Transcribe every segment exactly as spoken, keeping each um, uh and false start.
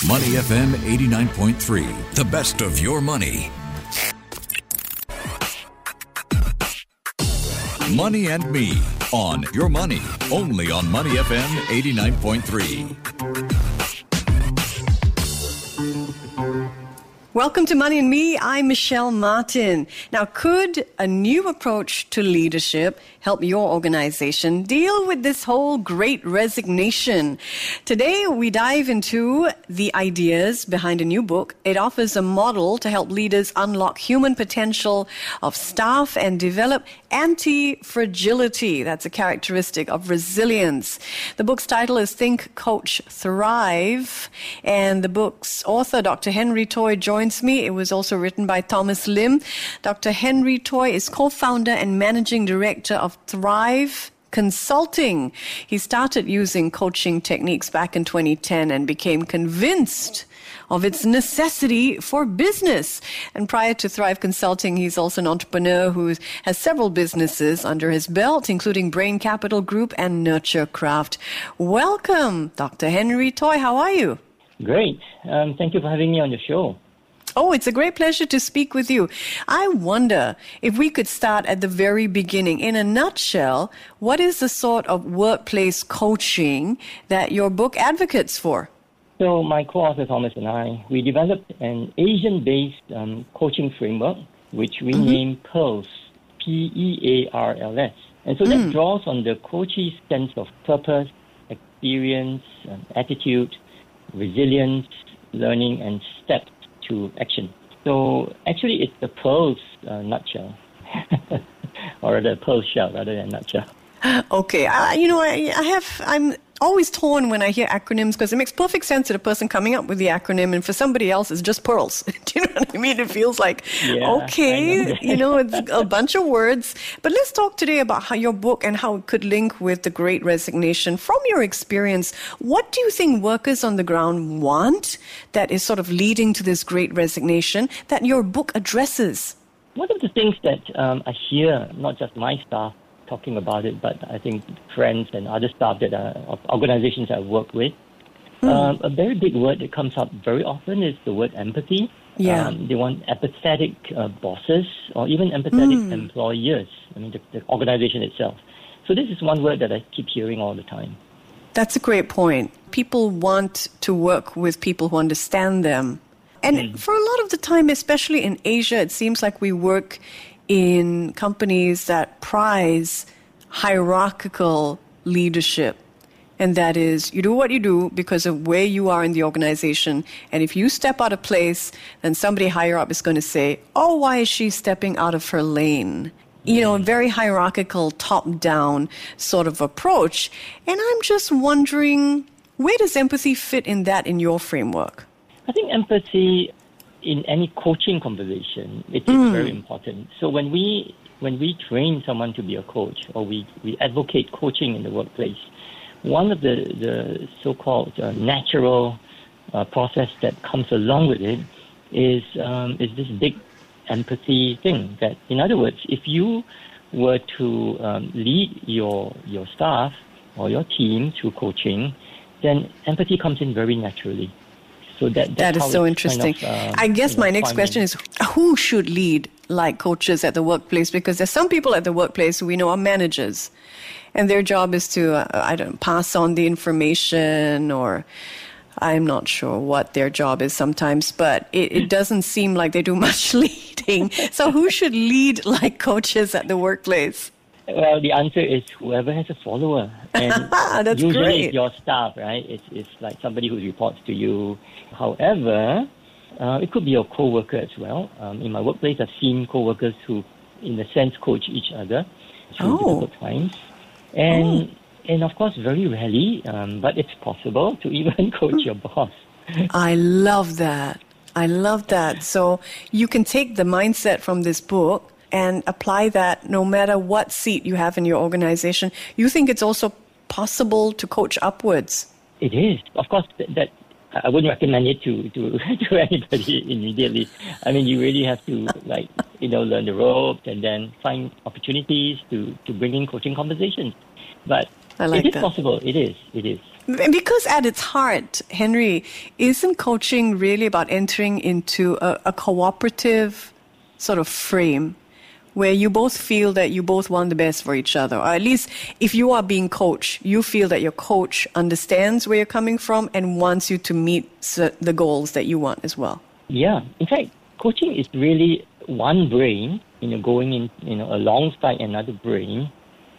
Money F M eighty-nine point three, the best of your money. Money and Me on Your Money, only on Money F M eighty-nine point three. Welcome to Money and Me. I'm Michelle Martin. Now, could a new approach to leadership help your organization deal with this whole great resignation? Today, we dive into the ideas behind a new book. It offers a model to help leaders unlock human potential of staff and develop anti-fragility. That's a characteristic of resilience. The book's title is Think, Coach, Thrive. And the book's author, Doctor Henry Toy, joins me. It was also written by Thomas Lim. Doctor Henry Toy is co-founder and managing director of Thrive Consulting. He started using coaching techniques back in twenty ten and became convinced of its necessity for business. And prior to Thrive Consulting, he's also an entrepreneur who has several businesses under his belt, including Brain Capital Group and Nurture Craft. Welcome, Doctor Henry Toy. How are you? Great. Um, thank you for having me on your show. Oh, it's a great pleasure to speak with you. I wonder if we could start at the very beginning. In a nutshell, what is the sort of workplace coaching that your book advocates for? So my co-author Thomas and I, we developed an Asian-based um, coaching framework, which we mm-hmm. named PEARLS, P E A R L S. And so that mm. draws on the coach's sense of purpose, experience, um, attitude, resilience, learning, and steps to action. So actually, it's the PEARLS uh, nutshell, or the PEARLS shell rather than nutshell. Okay, uh, you know, I, I have, I'm always torn when I hear acronyms because it makes perfect sense to the person coming up with the acronym, and for somebody else, it's just pearls. Do you know what I mean? It feels like, yeah, okay, know. you know, it's a bunch of words. But let's talk today about how your book and how it could link with the Great Resignation. From your experience, what do you think workers on the ground want that is sort of leading to this Great Resignation that your book addresses? One of the things that um, I hear, not just my staff talking about it, but I think friends and other staff that are of organizations I've worked with, mm. um, a very big word that comes up very often is the word empathy. Yeah. Um, they want empathetic uh, bosses or even empathetic mm. employers, I mean, the, the organization itself. So this is one word that I keep hearing all the time. That's a great point. People want to work with people who understand them. And mm. for a lot of the time, especially in Asia, it seems like we work in companies that prize hierarchical leadership. And that is, you do what you do because of where you are in the organization. And if you step out of place, then somebody higher up is going to say, oh, why is she stepping out of her lane? You know, a very hierarchical, top-down sort of approach. And I'm just wondering, where does empathy fit in that in your framework? I think empathy in any coaching conversation, it is mm. very important. So when we when we train someone to be a coach, or we, we advocate coaching in the workplace, one of the, the so-called uh, natural uh, process that comes along with it is um, is this big empathy thing. That, in other words, if you were to um, lead your your staff or your team through coaching, then empathy comes in very naturally. So that, that is so interesting. Kind of, uh, I guess my know, next question is, who should lead like coaches at the workplace? Because there's some people at the workplace who we know are managers, and their job is to, uh, I don't pass on the information, or I'm not sure what their job is sometimes, but it, it doesn't seem like they do much leading. So who should lead like coaches at the workplace? Well, the answer is whoever has a follower. And That's usually great. It's your staff, right? It's, it's like somebody who reports to you. However, uh, it could be your co-worker as well. Um, in my workplace, I've seen co-workers who, in a sense, coach each other through oh. difficult times. And, oh. and of course, very rarely, um, but it's possible to even coach your boss. I love that. I love that. So you can take the mindset from this book and apply that no matter what seat you have in your organization. You think it's also possible to coach upwards? It is. Of course, that, that I wouldn't recommend it to, to, to anybody immediately. I mean, you really have to, like, you know, learn the ropes and then find opportunities to, to bring in coaching conversations. But I like it is that. possible. It is. It is. Because at its heart, Henry, isn't coaching really about entering into a, a cooperative sort of frame where you both feel that you both want the best for each other? Or at least if you are being coached, you feel that your coach understands where you're coming from and wants you to meet the goals that you want as well. Yeah. In fact, coaching is really one brain, you know, going in, you know, alongside another brain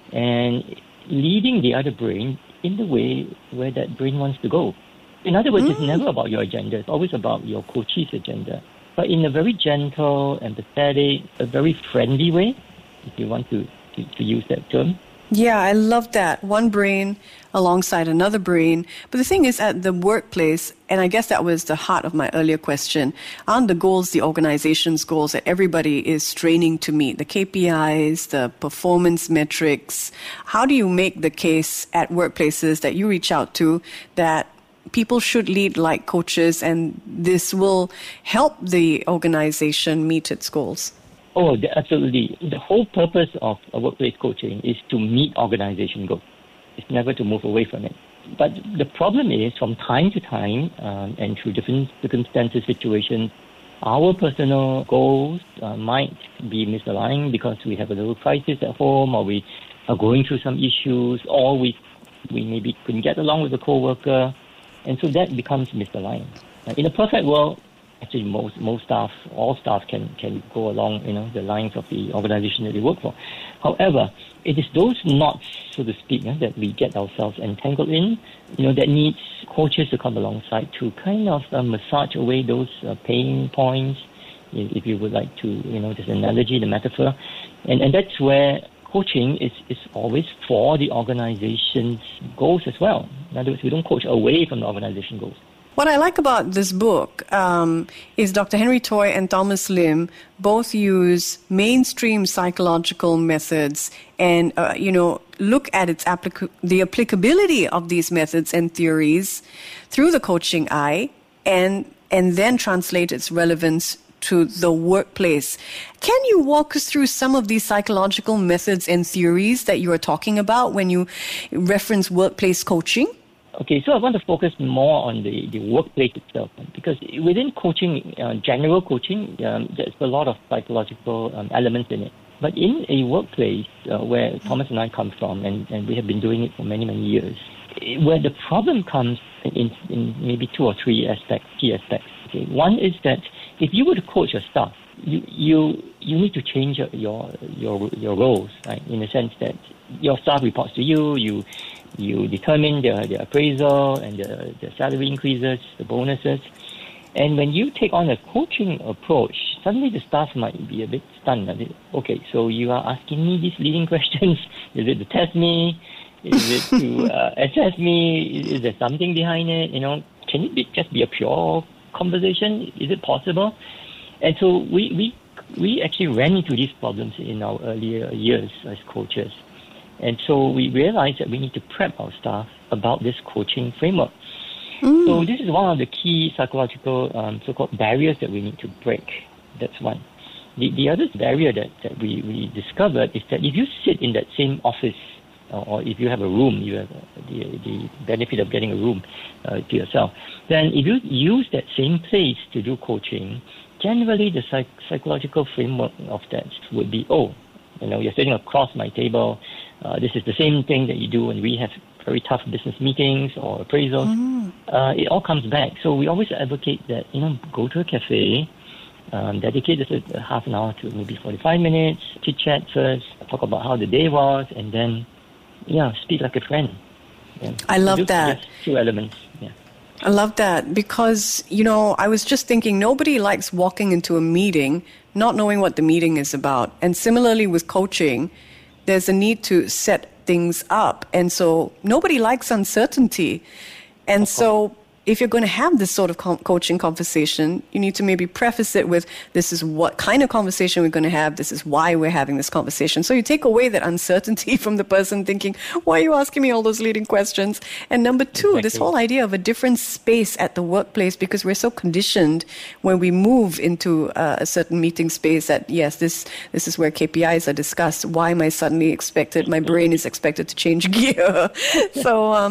and leading the other brain in the way where that brain wants to go. In other words, mm. it's never about your agenda. It's always about your coach's agenda. But in a very gentle, empathetic, a very friendly way, if you want to, to, to use that term. Yeah, I love that. One brain alongside another brain. But the thing is, at the workplace, and I guess that was the heart of my earlier question, aren't the goals the organization's goals that everybody is straining to meet? The K P Is, the performance metrics. How do you make the case at workplaces that you reach out to that people should lead like coaches and this will help the organization meet its goals? Oh, absolutely. The whole purpose of a workplace coaching is to meet organization goals. It's never to move away from it. But the problem is, from time to time, um, and through different circumstances, situations, our personal goals uh, might be misaligned because we have a little crisis at home, or we are going through some issues, or we we maybe couldn't get along with a coworker, and so that becomes misaligned. Uh, in a perfect world, actually, most most staff, all staff can, can go along, you know, the lines of the organization that they work for. However, it is those knots, so to speak, uh, that we get ourselves entangled in, you know, that needs coaches to come alongside to kind of uh, massage away those uh, pain points, if, if you would like to, you know, this analogy, the metaphor. And, and that's where coaching is, is always for the organization's goals as well. In other words, we don't coach away from the organization goals. What I like about this book um, is Doctor Henry Toy and Thomas Lim both use mainstream psychological methods and, uh, you know, look at its applic- the applicability of these methods and theories through the coaching eye and and then translate its relevance to the workplace. Can you walk us through some of these psychological methods and theories that you are talking about when you reference workplace coaching? Okay, so I want to focus more on the, the workplace itself, because within coaching, uh, general coaching, um, there's a lot of psychological um, elements in it. But in a workplace uh, where Thomas and I come from, and, and we have been doing it for many, many years, where the problem comes in, in maybe two or three aspects, key aspects. Okay. One is that if you were to coach your staff, you you you need to change your your your, your roles, right? In the sense that your staff reports to you, you you determine their, their appraisal and the, the salary increases, the bonuses. And when you take on a coaching approach, suddenly the staff might be a bit stunned. Okay, so you are asking me these leading questions. Is it to test me? Is it to uh, assess me? Is, is there something behind it? You know, can it be, just be a pure conversation? Is it possible? And so we, we, we actually ran into these problems in our earlier years as coaches. And so we realized that we need to prep our staff about this coaching framework. Mm. So this is one of the key psychological um, so-called barriers that we need to break. That's one. The, the other barrier that, that we, we discovered is that if you sit in that same office, or, or if you have a room, you have the, the benefit of getting a room uh, to yourself, then if you use that same place to do coaching, generally the psych- psychological framework of that would be, oh, you know, you're sitting across my table. Uh, this is the same thing that you do when we have very tough business meetings or appraisals. Mm. Uh, it all comes back. So we always advocate that, you know, go to a cafe, um, dedicate just a, a half an hour to maybe forty-five minutes, chit-chat first, talk about how the day was, and then, yeah, speak like a friend. Yeah. I love that. Two elements, yeah. I love that because, you know, I was just thinking nobody likes walking into a meeting not knowing what the meeting is about. And similarly with coaching, there's a need to set things up. And so nobody likes uncertainty. And so if you're going to have this sort of co- coaching conversation, you need to maybe preface it with, this is what kind of conversation we're going to have. This is why we're having this conversation. So you take away that uncertainty from the person thinking, why are you asking me all those leading questions? And number two, exactly. This whole idea of a different space at the workplace, because we're so conditioned when we move into uh, a certain meeting space that, yes, this, this is where K P Is are discussed. Why am I suddenly expected, my brain is expected to change gear? so, um,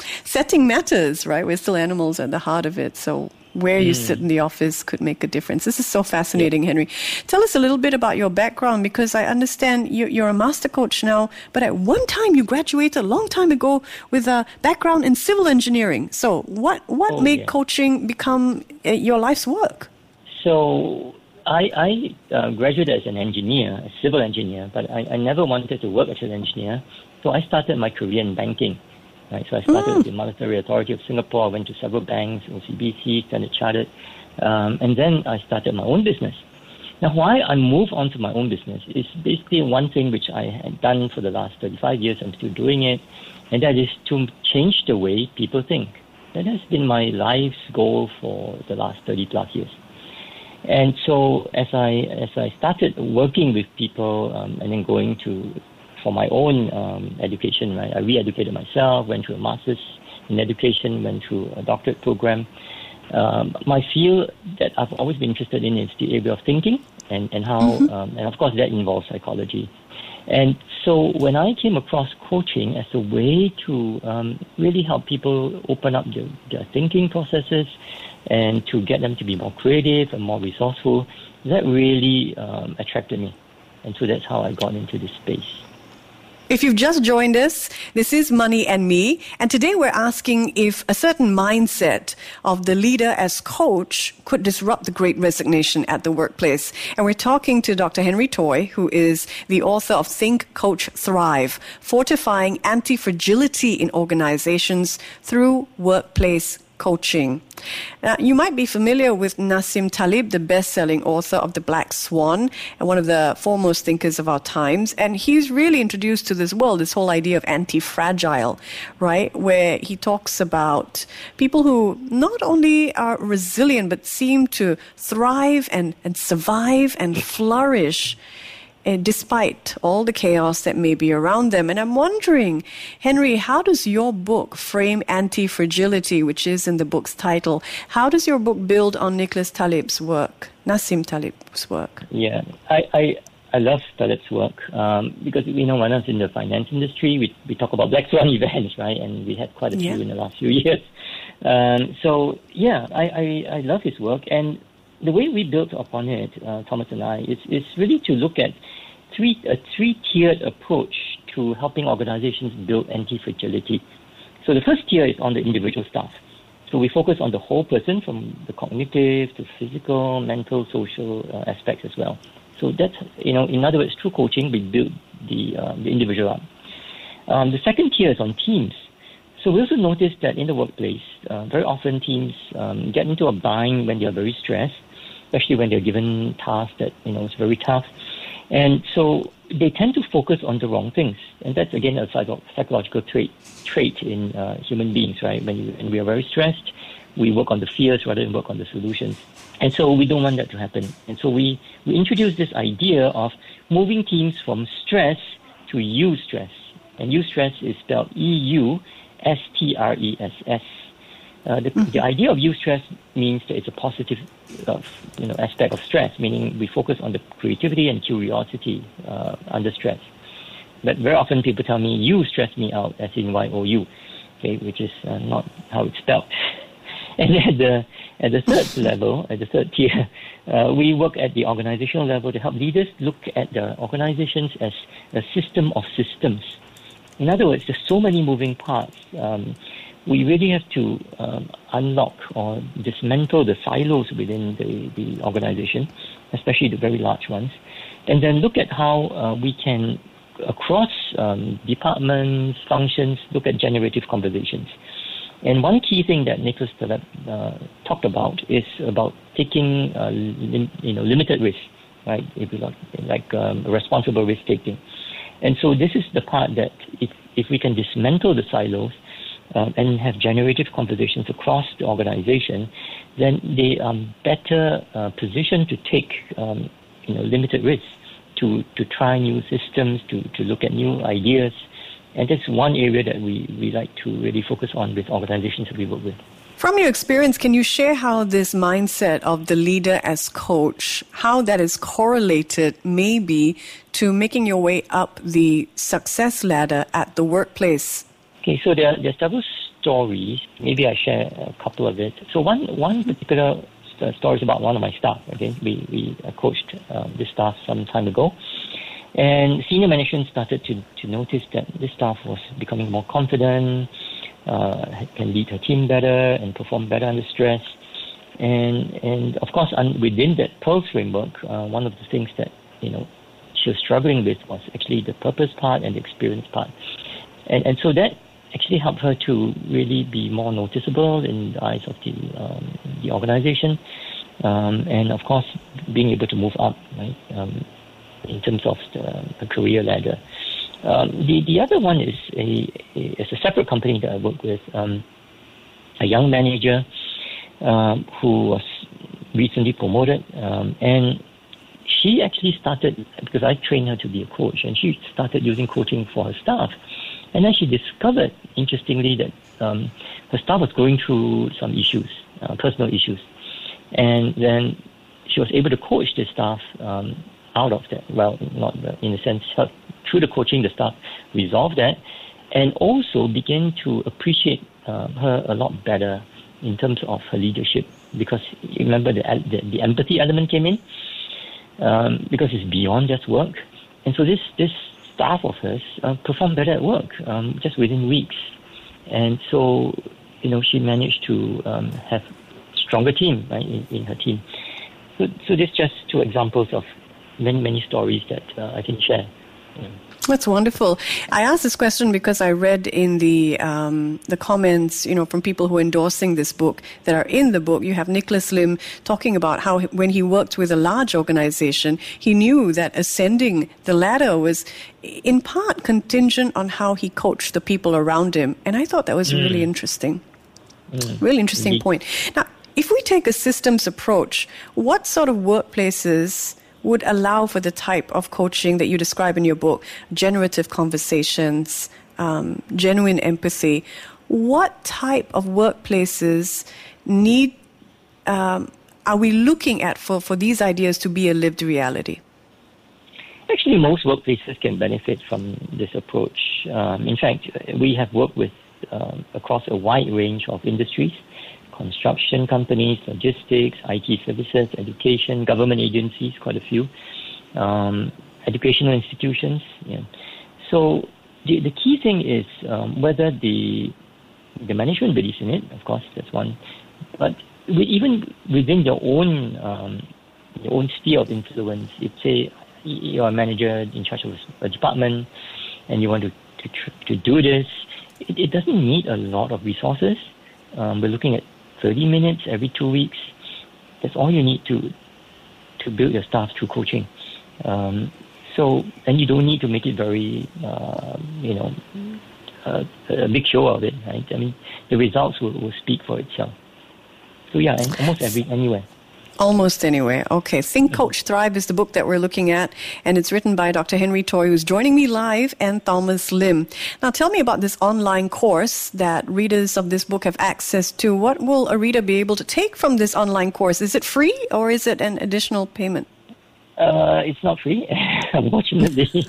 setting matters, right? We're still animals at the heart of it. So where you mm. sit in the office could make a difference. This is so fascinating, yeah. Henry. Tell us a little bit about your background, because I understand you're a master coach now, but at one time you graduated a long time ago with a background in civil engineering. So what, what oh, made yeah. coaching become uh, your life's work? So I, I uh, graduated as an engineer, a civil engineer, but I, I never wanted to work as an engineer. So I started my career in banking. Right, so I started mm. with the Monetary Authority of Singapore. I went to several banks, O C B C, Standard Chartered, um, and then I started my own business. Now, why I moved on to my own business is basically one thing which I had done for the last thirty-five years. I'm still doing it, and that is to change the way people think. That has been my life's goal for the last thirty plus years. And so, as I as I started working with people um, and then going to for my own um, education, right? I re-educated myself, went through a master's in education, went through a doctorate program. Um, my field that I've always been interested in is the area of thinking and, and how, mm-hmm. um, and of course that involves psychology. And so when I came across coaching as a way to um, really help people open up their, their thinking processes and to get them to be more creative and more resourceful, that really um, attracted me. And so that's how I got into this space. If you've just joined us, this is Money and Me, and today we're asking if a certain mindset of the leader as coach could disrupt the Great Resignation at the workplace. And we're talking to Doctor Henry Toy, who is the author of Think, Coach, Thrive, Fortifying Anti-Fragility in Organizations Through Workplace Coaching. Now, you might be familiar with Nassim Taleb, the best-selling author of The Black Swan and one of the foremost thinkers of our times. And he's really introduced to this world this whole idea of anti-fragile, right? Where he talks about people who not only are resilient, but seem to thrive and, and survive and flourish Uh, despite all the chaos that may be around them. And I'm wondering, Henry, how does your book frame anti-fragility, which is in the book's title? How does your book build on Nicholas Taleb's work, Nassim Taleb's work? Yeah, I, I, I love Taleb's work um, because, you know, when I was in the finance industry, we, we talk about Black Swan events, right? And we had quite a few yeah. in the last few years. Um, so, yeah, I, I, I love his work. And the way we built upon it, uh, Thomas and I, is, is really to look at three a three-tiered approach to helping organizations build anti-fragility. So the first tier is on the individual staff. So we focus on the whole person, from the cognitive to physical, mental, social uh, aspects as well. So that's, you know, in other words, through coaching, we build the, uh, the individual up. Um, the second tier is on teams. So we also noticed that in the workplace, uh, very often teams um, get into a bind when they are very stressed, especially when they're given tasks that, you know, it's very tough. And so they tend to focus on the wrong things. And that's, again, a psychological trait trait in uh, human beings, right? When, you, when we are very stressed, we work on the fears rather than work on the solutions. And so we don't want that to happen. And so we, we introduced this idea of moving teams from stress to eustress. And eustress is spelled E U S T R E S S. Uh, the, mm-hmm. the idea of eustress means that it's a positive uh, you know, aspect of stress, meaning we focus on the creativity and curiosity uh, under stress. But very often people tell me, you stress me out, as in Y O U, okay, which is uh, not how it's spelled. And then at the, at the third level, at the third tier, uh, we work at the organizational level to help leaders look at the organizations as a system of systems. In other words, there's so many moving parts. Um, we really have to um, unlock or dismantle the silos within the, the organization, especially the very large ones, and then look at how uh, we can, across um, departments, functions, look at generative conversations. And one key thing that Nicholas Taleb uh, talked about is about taking uh, lim- you know, limited risk, right? If you like, like um, responsible risk taking. And so this is the part that if, if we can dismantle the silos uh, and have generative conversations across the organization, then they are better uh, positioned to take um, you know, limited risks, to, to try new systems, to, to look at new ideas. And that's one area that we, we like to really focus on with organizations that we work with. From your experience, can you share how this mindset of the leader as coach, how that is correlated maybe to making your way up the success ladder at the workplace? Okay, so there are, there are several stories. Maybe I share a couple of it. So one one particular st- story is about one of my staff. Okay, we we uh, coached um, this staff some time ago, and senior management started to to notice that this staff was becoming more confident, uh, can lead her team better, and perform better under stress. And and of course, un- within that Pearls framework, uh, one of the things that you know she was struggling with was actually the purpose part and the experience part, and and so that actually helped her to really be more noticeable in the eyes of the um, the organization, um, and of course being able to move up, right, um, in terms of the, the career ladder. Um, the the other one is a, a is a separate company that I work with, um, a young manager um, who was recently promoted, um, and she actually started, because I trained her to be a coach, and she started using coaching for her staff. And then she discovered, interestingly, that um, her staff was going through some issues, uh, personal issues. And then she was able to coach the staff um, out of that. Well, not in a sense, help, through the coaching, the staff resolved that, and also began to appreciate uh, her a lot better in terms of her leadership. Because you remember the, the, the empathy element came in, um, because it's beyond just work. And so this this staff of hers uh, performed better at work um, just within weeks, and so you know she managed to um, have stronger team, right, in, in her team. So, so there's just two examples of many many stories that uh, I can share. Yeah. That's wonderful. I asked this question because I read in the um, the comments, you know, from people who are endorsing this book that are in the book. You have Nicholas Lim talking about how when he worked with a large organization, he knew that ascending the ladder was in part contingent on how he coached the people around him. And I thought that was mm. really interesting. Mm. Really interesting Indeed. Point. Now, if we take a systems approach, what sort of workplaces would allow for the type of coaching that you describe in your book, generative conversations, um, genuine empathy? What type of workplaces need, um, are we looking at for, for these ideas to be a lived reality? Actually, most workplaces can benefit from this approach. Um, in fact, we have worked with um, across a wide range of industries: construction companies, logistics, I T services, education, government agencies, quite a few, um, educational institutions. Yeah. So the the key thing is um, whether the the management believes in it. Of course, that's one. But with, even within your own um, your own sphere of influence, if say you're a manager in charge of a department and you want to to, to do this, it, it doesn't need a lot of resources. Um, we're looking at thirty minutes every two weeks. That's all you need to to build your staff through coaching. Um, so, and you don't need to make it very, uh, you know, uh, a big show of it, right? I mean, the results will, will speak for itself. So yeah, and almost every anywhere. Almost anywhere. Okay. Think, Coach, Thrive is the book that we're looking at, and it's written by Doctor Henry Toy, who's joining me live, and Thomas Lim. Now, tell me about this online course that readers of this book have access to. What will a reader be able to take from this online course? Is it free, or is it an additional payment? Uh, it's not free, unfortunately.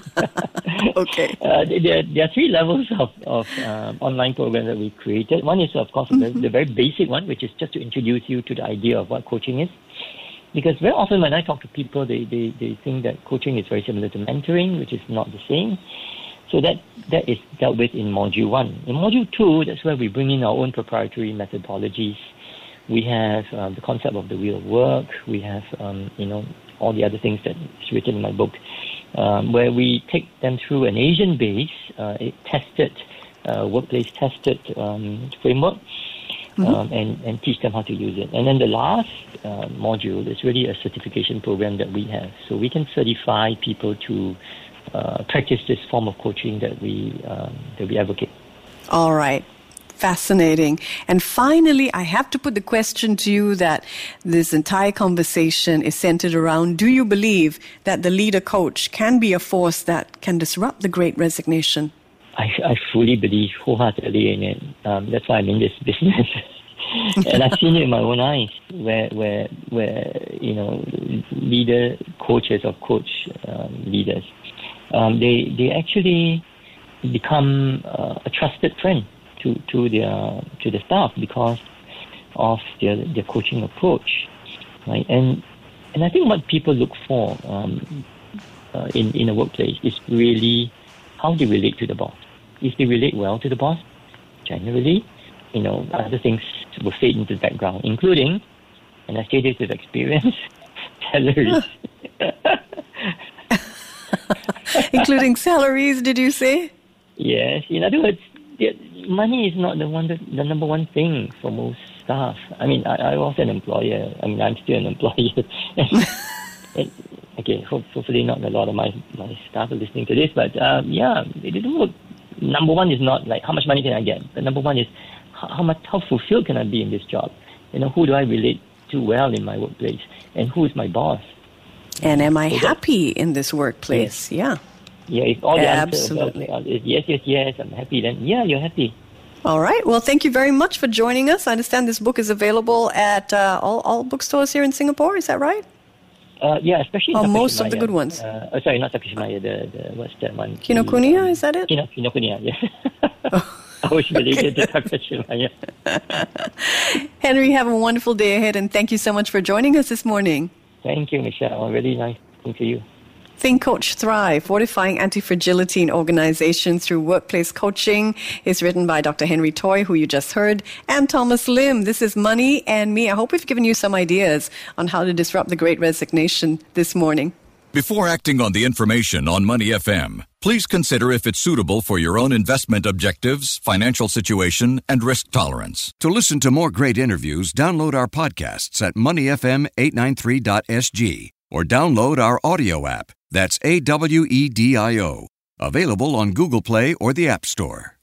Okay. Uh, there, there are three levels of, of um, online programs that we created. One is, of course, mm-hmm. the, the very basic one, which is just to introduce you to the idea of what coaching is. Because very often when I talk to people, they, they, they think that coaching is very similar to mentoring, which is not the same. So that that is dealt with in Module one. In Module two, that's where we bring in our own proprietary methodologies. We have um, the concept of the wheel of work. We have, um, you know, all the other things that is written in my book, um, where we take them through an Asian-based, uh, tested, uh, workplace-tested um, framework, mm-hmm. um, and, and teach them how to use it. And then the last uh, module is really a certification program that we have. So we can certify people to uh, practice this form of coaching that we um, that we advocate. All right. Fascinating. And finally, I have to put the question to you that this entire conversation is centered around: do you believe that the leader coach can be a force that can disrupt the Great Resignation? I, I fully believe wholeheartedly in it. Um, that's why I'm in this business. And I've seen it in my own eyes, where, where, where you know, leader coaches or coach um, leaders, um, they, they actually become uh, a trusted friend to to their to the staff because of their their coaching approach, right? And and I think what people look for um, uh, in in a workplace is really how they relate to the boss. If they relate well to the boss, generally, you know, other things will fade into the background, including, and I say this with experience, salaries. Including salaries, did you say? Yes. In other words, money is not the one, the number one thing for most staff. I mean, I, I was an employer. I mean, I'm still an employer. and, and, okay, hope, hopefully not a lot of my, my staff are listening to this, but um, yeah, it didn't work. Number one is not like how much money can I get. The number one is how, how much, how fulfilled can I be in this job? You know, who do I relate to well in my workplace, and who is my boss? And am I so happy in this workplace? Yes. Yeah. Yeah, if all the Absolutely. answer is yes, yes, yes, I'm happy, then yeah, you're happy. All right. Well, thank you very much for joining us. I understand this book is available at uh, all, all bookstores here in Singapore. Is that right? Uh, yeah, especially oh, in most of the Takashimaya. good ones. Uh, oh, sorry, not Takashimaya, the, the, what's that one? Kinokuniya, um, is that it? Kino, Kinokuniya, yeah. I was related to Takashimaya. Henry, have a wonderful day ahead, and thank you so much for joining us this morning. Thank you, Michelle. Really nice talking to you. Think, Coach, Thrive, Fortifying Anti-Fragility in Organizations Through Workplace Coaching is written by Doctor Henry Toy, who you just heard, and Thomas Lim. This is Money and Me. I hope we've given you some ideas on how to disrupt the Great Resignation this morning. Before acting on the information on Money F M, please consider if it's suitable for your own investment objectives, financial situation, and risk tolerance. To listen to more great interviews, download our podcasts at money f m eight nine three dot s g or download our audio app. That's A W E D I O. Available on Google Play or the App Store.